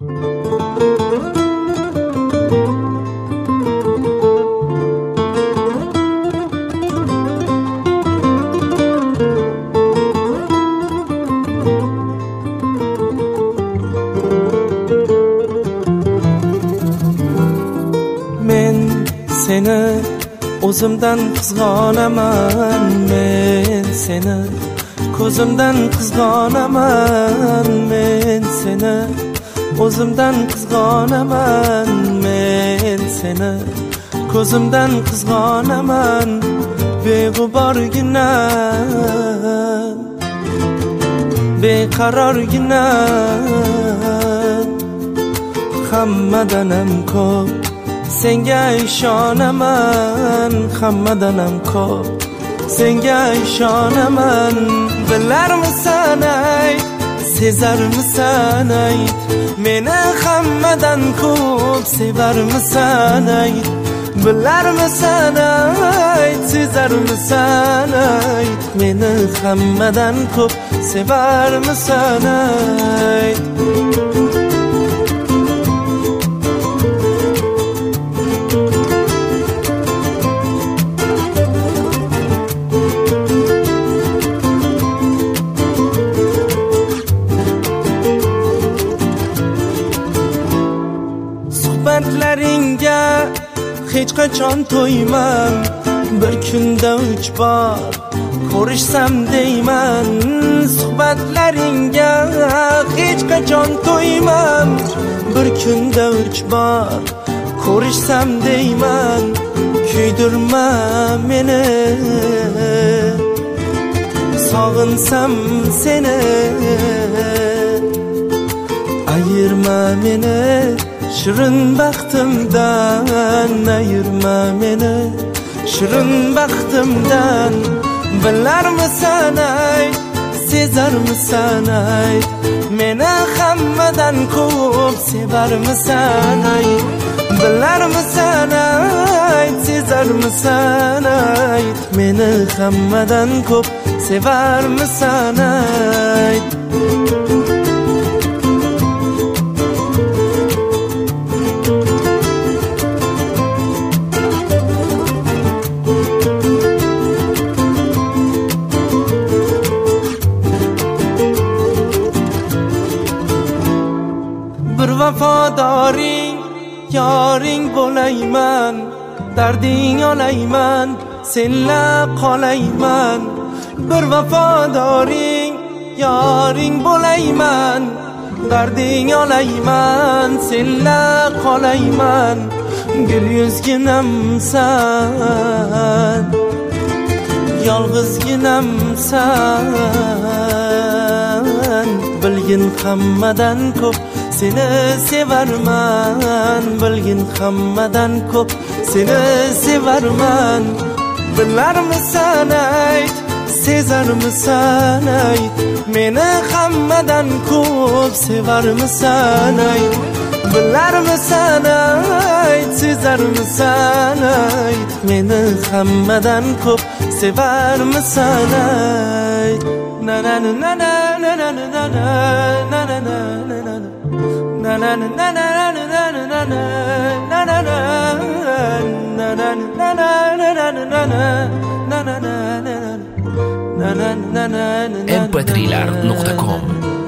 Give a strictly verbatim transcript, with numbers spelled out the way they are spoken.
Seni o'zimdan qizg'onaman, men seni ko'zimdan qizg'onaman, men seni o'zimdan qizg'onaman, men seni ko'zimdan qizg'onaman. Beg'uborgina, beqarorgina, hammadanam ko'p senga ishonaman, hammadanam ko'p senga ishonaman. Bilarmisan ayt, sezarmisan ayt, meni hammadan ko'p sevarmisan ayt. Bilarmisan ayt, sezarmisan ayt, meni hammadan ko'p sevarmisan ayt. Suhbatlaringga hech qachon to'yman, bir kunda uch bor ko'rishsam deyman. Suhbatlaringga hech qachon to'yman, bir kunda uch bor ko'rishsam deyman. Kuydirma meni, sog'insam seni, ayirma meni shirin baxtimdan, ayirma meni shirin baxtimdan. Bilarmisan ayt, sezarmisan ayt, meni hammadan ko'p sevarmisan ayt. Bilarmisan ayt, sezarmisan ayt, meni hammadan ko'p sevarmisan ayt. Bir vafodoring yoring bo'layman, darding olayman, senla qolayman. Bir vafodoring yoring bo'layman, darding olayman, senla qolayman. Gul yuzginamsan, yolg'izginamsan. Bilgin hammadan ko'p seni sevarman, bilgin hammadan ko'p seni sevarman. Bilarmisan ayt, sezarmisan ayt, meni hammadan ko'p sevarmisan ayt. Bilarmisan ayt, sezarmisan ayt, meni hammadan ko'p sevarmisan ayt. Na na na na na na na na na na na na na na na em pe tri lar nuqta com